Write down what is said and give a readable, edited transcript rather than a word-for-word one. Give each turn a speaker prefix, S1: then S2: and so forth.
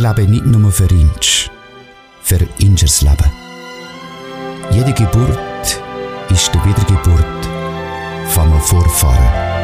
S1: leben nicht nur für Insch, für Inschers Leben. Jede Geburt ist die Wiedergeburt von einem Vorfahren.